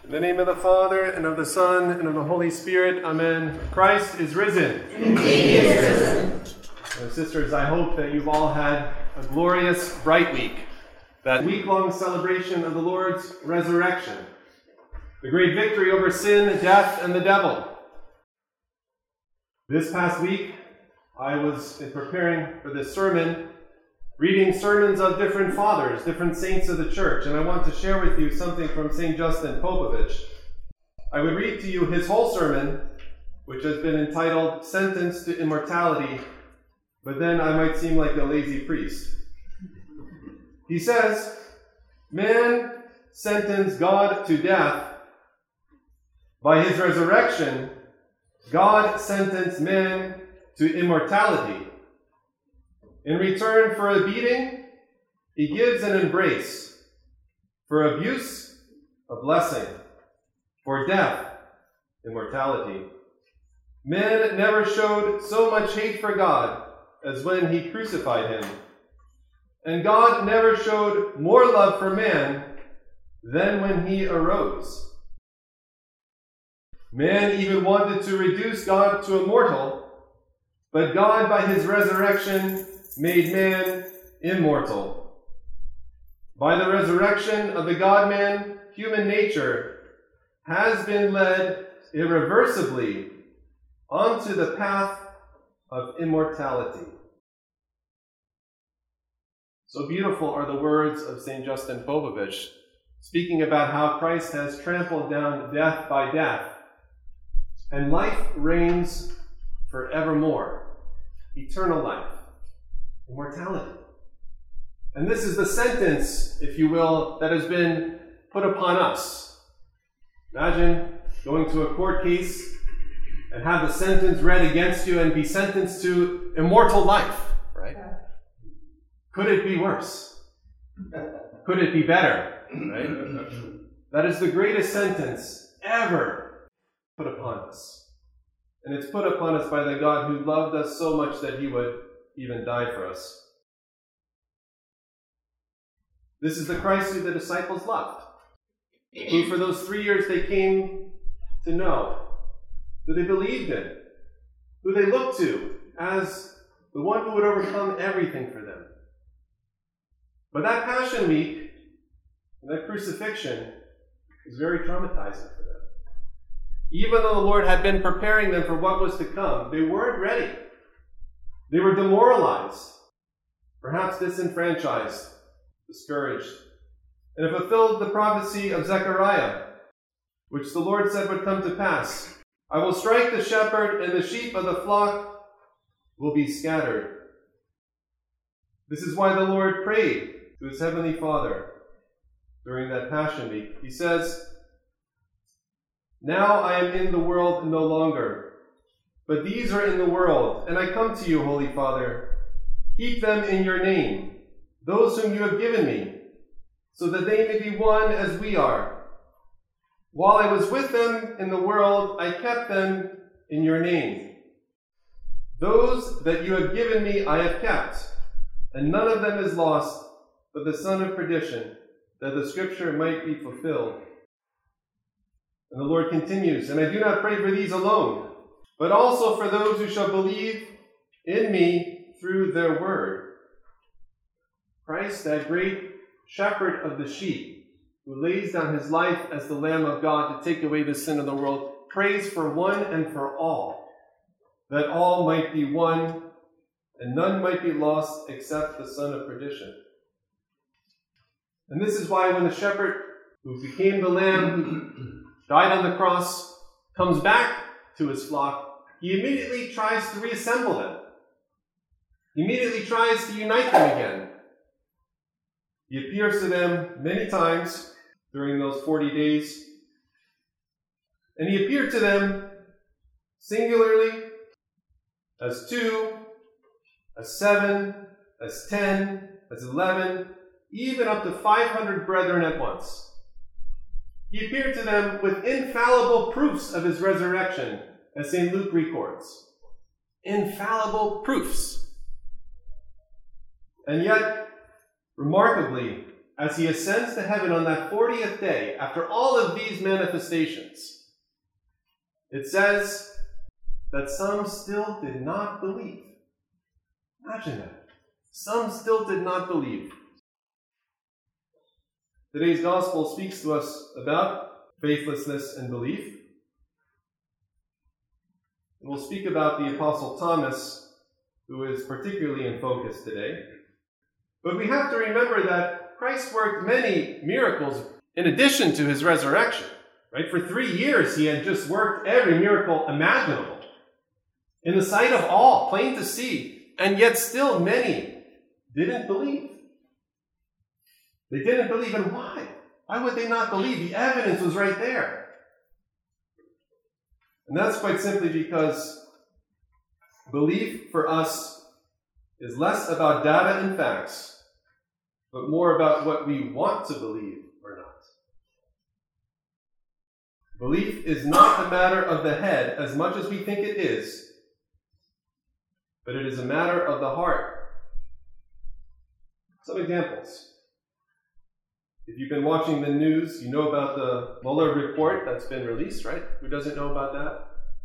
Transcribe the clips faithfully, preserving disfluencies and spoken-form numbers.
In the name of the Father, and of the Son, and of the Holy Spirit, Amen. Christ is risen. Indeed he is risen. And sisters, I hope that you've all had a glorious, bright week. That week-long celebration of the Lord's resurrection. The great victory over sin, death, and the devil. This past week, I was, in preparing for this sermon, reading sermons of different fathers, different saints of the church, and I want to share with you something from Saint Justin Popovich. I would read to you his whole sermon, which has been entitled Sentence to Immortality, but then I might seem like a lazy priest. He says, man sentenced God to death. By his resurrection, God sentenced man to immortality. In return for a beating, he gives an embrace. For abuse, a blessing. For death, immortality. Man never showed so much hate for God as when he crucified him. And God never showed more love for man than when he arose. Man even wanted to reduce God to a mortal, but God, by his resurrection, made man immortal. By the resurrection of the God-man, human nature has been led irreversibly onto the path of immortality. So beautiful are the words of Saint Justin Popovich, speaking about how Christ has trampled down death by death, and life reigns forevermore, eternal life. Immortality. And this is the sentence, if you will, that has been put upon us. Imagine going to a court case and have the sentence read against you and be sentenced to immortal life, right? Could it be worse? Could it be better, right? That is the greatest sentence ever put upon us. And it's put upon us by the God who loved us so much that he would even died for us. This is the Christ who the disciples loved, who for those three years they came to know, who they believed in, who they looked to as the one who would overcome everything for them. But that Passion Week, and that crucifixion, is very traumatizing for them. Even though the Lord had been preparing them for what was to come, they weren't ready. They were demoralized, perhaps disenfranchised, discouraged, and it fulfilled the prophecy of Zechariah, which the Lord said would come to pass. I will strike the shepherd, and the sheep of the flock will be scattered. This is why the Lord prayed to his heavenly Father during that Passion Week. He says, now I am in the world no longer, but these are in the world, and I come to you, Holy Father. Keep them in your name, those whom you have given me, so that they may be one as we are. While I was with them in the world, I kept them in your name. Those that you have given me I have kept, and none of them is lost, but the son of perdition, that the scripture might be fulfilled. And the Lord continues, and I do not pray for these alone, but also for those who shall believe in me through their word. Christ, that great shepherd of the sheep, who lays down his life as the Lamb of God to take away the sin of the world, prays for one and for all, that all might be one, and none might be lost except the son of perdition. And this is why when the shepherd who became the Lamb, who died on the cross, comes back to his flock, he immediately tries to reassemble them. He immediately tries to unite them again. He appears to them many times during those forty days. And he appeared to them singularly, as two, as seven, as ten, as eleven, even up to five hundred brethren at once. He appeared to them with infallible proofs of his resurrection, as Saint Luke records. Infallible proofs. And yet, remarkably, as he ascends to heaven on that fortieth day, after all of these manifestations, it says that some still did not believe. Imagine that. Some still did not believe. Today's gospel speaks to us about faithlessness and belief. We'll speak about the Apostle Thomas, who is particularly in focus today. But we have to remember that Christ worked many miracles in addition to his resurrection. Right? For three years he had just worked every miracle imaginable, in the sight of all, plain to see, and yet still many didn't believe. They didn't believe, and why? Why would they not believe? The evidence was right there. And that's quite simply because belief for us is less about data and facts, but more about what we want to believe or not. Belief is not a matter of the head as much as we think it is, but it is a matter of the heart. Some examples. If you've been watching the news, you know about the Mueller report that's been released, right? Who doesn't know about that?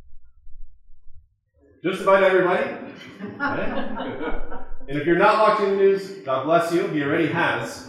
Just about everybody. Right? And if you're not watching the news, God bless you, he already has.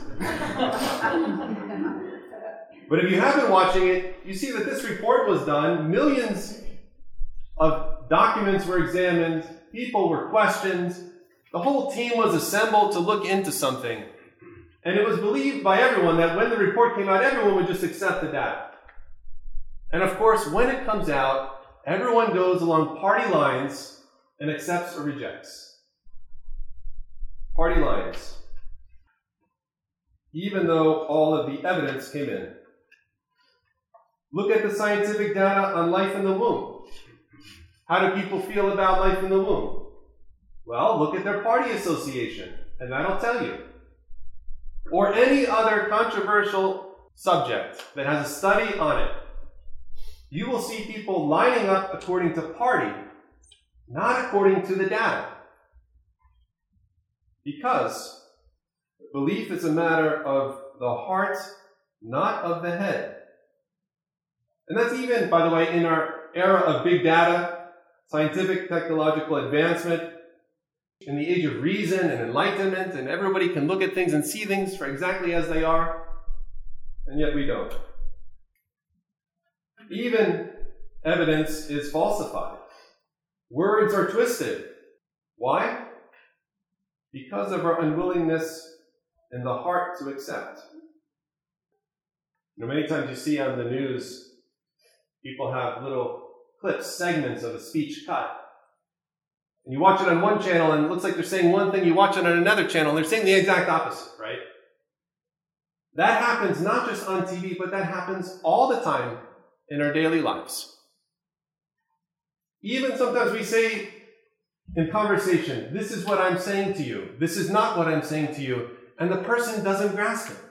But if you have been watching it, you see that this report was done. Millions of documents were examined. People were questioned. The whole team was assembled to look into something. And it was believed by everyone that when the report came out, everyone would just accept the data. And of course, when it comes out, everyone goes along party lines and accepts or rejects. Party lines. Even though all of the evidence came in. Look at the scientific data on life in the womb. How do people feel about life in the womb? Well, look at their party association, and that'll tell you. Or any other controversial subject that has a study on it. You will see people lining up according to party, not according to the data. Because belief is a matter of the heart, not of the head. And that's even, by the way, in our era of big data, scientific, technological advancement, in the age of reason and enlightenment, and everybody can look at things and see things for exactly as they are, and yet we don't. Even evidence is falsified. Words are twisted. Why? Because of our unwillingness in the heart to accept. You know, many times you see on the news, people have little clips, segments of a speech cut. And you watch it on one channel and it looks like they're saying one thing, you watch it on another channel and they're saying the exact opposite, right? That happens not just on T V, but that happens all the time in our daily lives. Even sometimes we say in conversation, this is what I'm saying to you, this is not what I'm saying to you, and the person doesn't grasp it.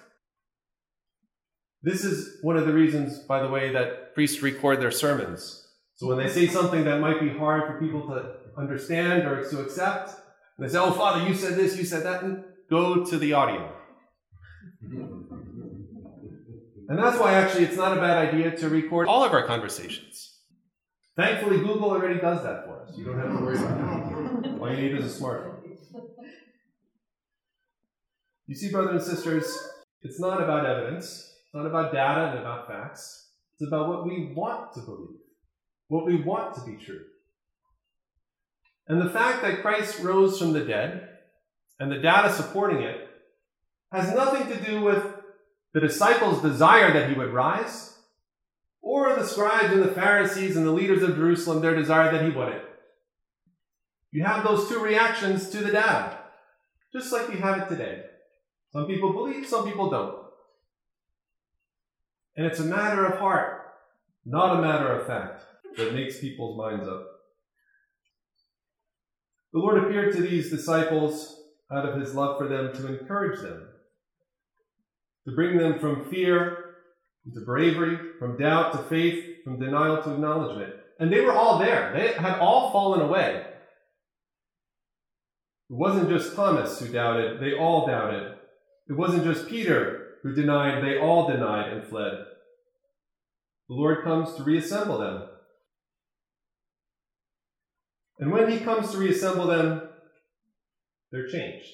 This is one of the reasons, by the way, that priests record their sermons. So when they say something that might be hard for people to understand or to accept, and they say, oh, Father, you said this, you said that, and go to the audio. And that's why actually it's not a bad idea to record all of our conversations. Thankfully, Google already does that for us. You don't have to worry about that. All you need is a smartphone. You see, brothers and sisters, it's not about evidence. It's not about data and about facts. It's about what we want to believe, what we want to be true. And the fact that Christ rose from the dead, and the data supporting it, has nothing to do with the disciples' desire that he would rise, or the scribes and the Pharisees and the leaders of Jerusalem, their desire that he wouldn't. You have those two reactions to the data, just like we have it today. Some people believe, some people don't. And it's a matter of heart, not a matter of fact, that makes people's minds up. The Lord appeared to these disciples out of his love for them to encourage them, to bring them from fear to bravery, from doubt to faith, from denial to acknowledgement. And they were all there. They had all fallen away. It wasn't just Thomas who doubted. They all doubted. It wasn't just Peter who denied, they all denied and fled. The Lord comes to reassemble them. And when he comes to reassemble them, they're changed.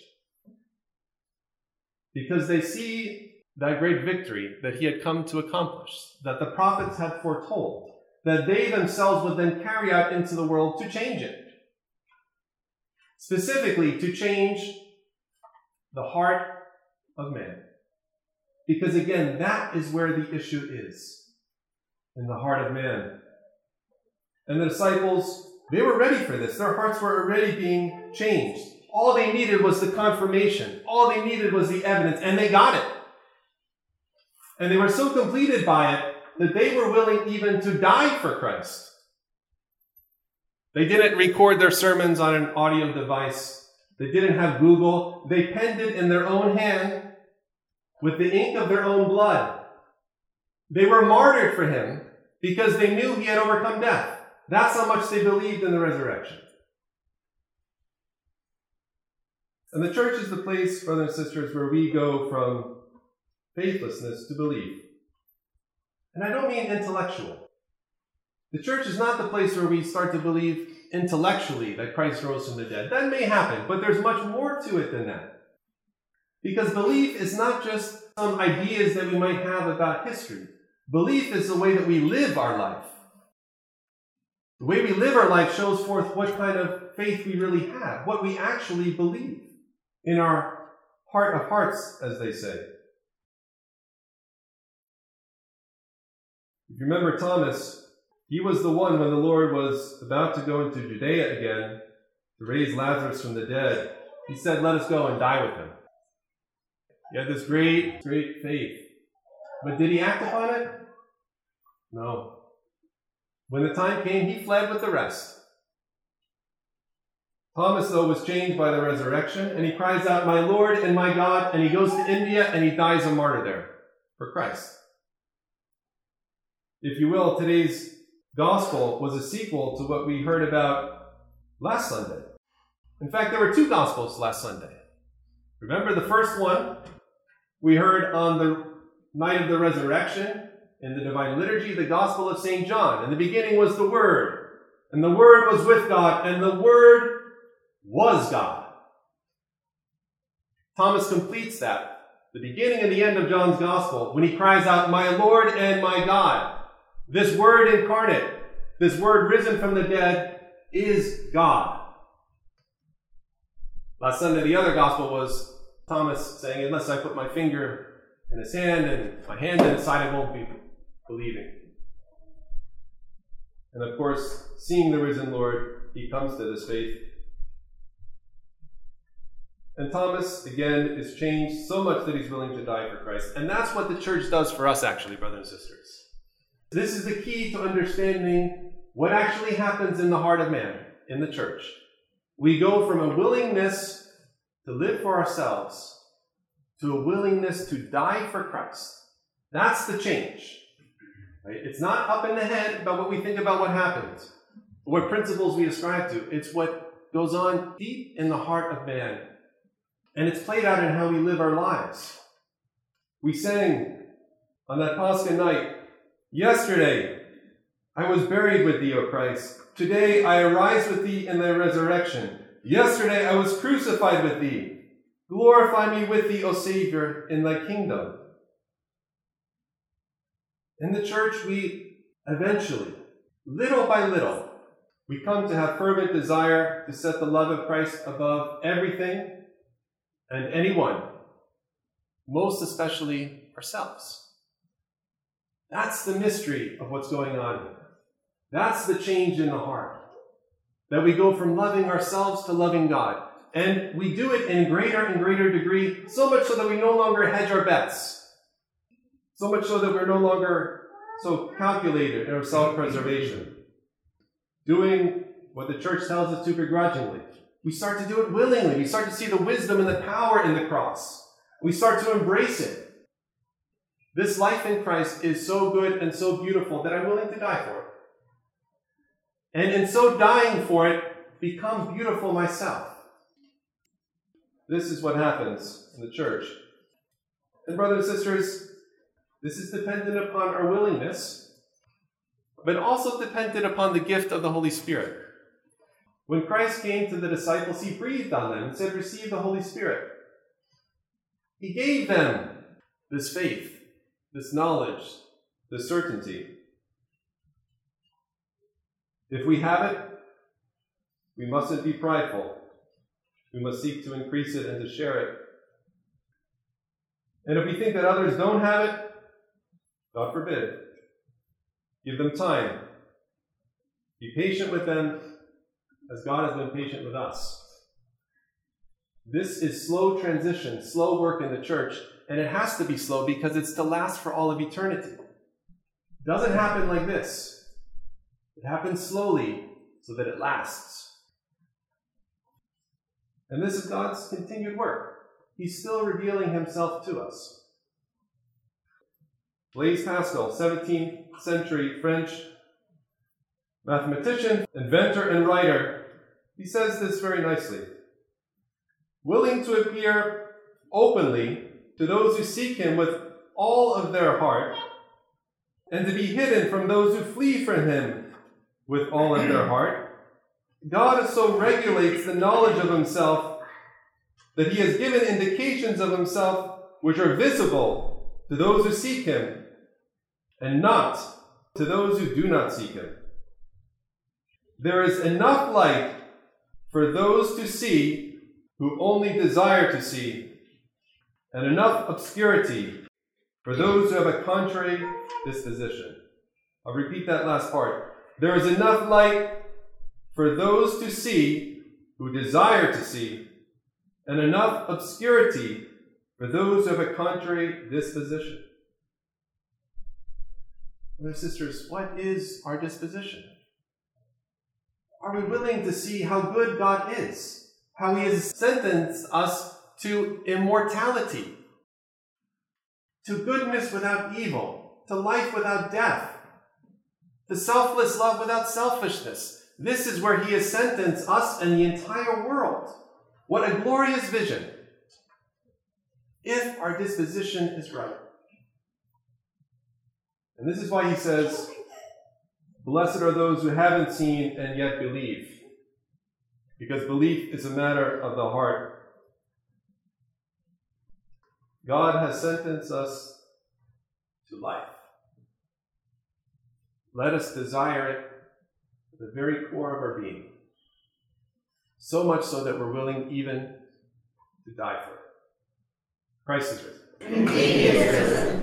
Because they see that great victory that he had come to accomplish, that the prophets had foretold, that they themselves would then carry out into the world to change it. Specifically, to change the heart of man. Because again, that is where the issue is, in the heart of man. And the disciples, they were ready for this. Their hearts were already being changed. All they needed was the confirmation. All they needed was the evidence, and they got it. And they were so completed by it that they were willing even to die for Christ. They didn't record their sermons on an audio device. They didn't have Google. They penned it in their own hand with the ink of their own blood. They were martyred for him because they knew he had overcome death. That's how much they believed in the resurrection. And the church is the place, brothers and sisters, where we go from faithlessness to belief. And I don't mean intellectual. The church is not the place where we start to believe intellectually that Christ rose from the dead. That may happen, but there's much more to it than that. Because belief is not just some ideas that we might have about history. Belief is the way that we live our life. The way we live our life shows forth what kind of faith we really have, what we actually believe in our heart of hearts, as they say. If you remember Thomas, he was the one when the Lord was about to go into Judea again to raise Lazarus from the dead. He said, "Let us go and die with him." He had this great, great faith. But did he act upon it? No. When the time came, he fled with the rest. Thomas, though, was changed by the resurrection, and he cries out, "My Lord and my God," and he goes to India and he dies a martyr there for Christ. If you will, today's gospel was a sequel to what we heard about last Sunday. In fact, there were two gospels last Sunday. Remember the first one we heard on the night of the resurrection in the Divine Liturgy, the Gospel of Saint John. In the beginning was the Word, and the Word was with God, and the Word was God. Thomas completes that, the beginning and the end of John's Gospel, when he cries out, "My Lord and my God." This Word incarnate, this Word risen from the dead, is God. Last Sunday, the other Gospel was Thomas saying, "Unless I put my finger in his hand and my hand in his side, I won't be believing." And of course, seeing the risen Lord, he comes to this faith. And Thomas, again, is changed so much that he's willing to die for Christ. And that's what the church does for us, actually, brothers and sisters. This is the key to understanding what actually happens in the heart of man, in the church. We go from a willingness to live for ourselves to a willingness to die for Christ. That's the change. Right? It's not up in the head about what we think about what happens, or what principles we ascribe to. It's what goes on deep in the heart of man. And it's played out in how we live our lives. We sang on that Pascha night, "Yesterday I was buried with thee, O Christ. Today I arise with thee in thy resurrection. Yesterday I was crucified with thee. Glorify me with thee, O Savior, in thy kingdom." In the church, we eventually, little by little, we come to have fervent desire to set the love of Christ above everything and anyone, most especially ourselves. That's the mystery of what's going on here. That's the change in the heart. That we go from loving ourselves to loving God. And we do it in greater and greater degree, so much so that we no longer hedge our bets. So much so that we're no longer so calculated in our self-preservation. Doing what the church tells us to begrudgingly. We start to do it willingly. We start to see the wisdom and the power in the cross. We start to embrace it. This life in Christ is so good and so beautiful that I'm willing to die for it. And in so dying for it, become beautiful myself. This is what happens in the church. And brothers and sisters, this is dependent upon our willingness, but also dependent upon the gift of the Holy Spirit. When Christ came to the disciples, he breathed on them and said, "Receive the Holy Spirit." He gave them this faith, this knowledge, this certainty. If we have it, we mustn't be prideful. We must seek to increase it and to share it. And if we think that others don't have it, God forbid, give them time. Be patient with them as God has been patient with us. This is slow transition, slow work in the church, and it has to be slow because it's to last for all of eternity. It doesn't happen like this. It happens slowly so that it lasts. And this is God's continued work. He's still revealing himself to us. Blaise Pascal, seventeenth century French mathematician, inventor, and writer, he says this very nicely. Willing to appear openly to those who seek him with all of their heart, and to be hidden from those who flee from him with all of their heart, God so regulates the knowledge of himself that he has given indications of himself which are visible to those who seek him, and not to those who do not seek him. There is enough light for those to see who only desire to see, and enough obscurity for those who have a contrary disposition. I'll repeat that last part. There is enough light for those to see who desire to see, and enough obscurity for those who have a contrary disposition. Brothers and sisters, what is our disposition? Are we willing to see how good God is? How he has sentenced us to immortality, to goodness without evil, to life without death, to selfless love without selfishness. This is where he has sentenced us and the entire world. What a glorious vision, if our disposition is right. And this is why he says, "Blessed are those who haven't seen and yet believe," because belief is a matter of the heart. God has sentenced us to life. Let us desire it at the very core of our being, so much so that we're willing even to die for it. Christ is risen. Indeed he is risen.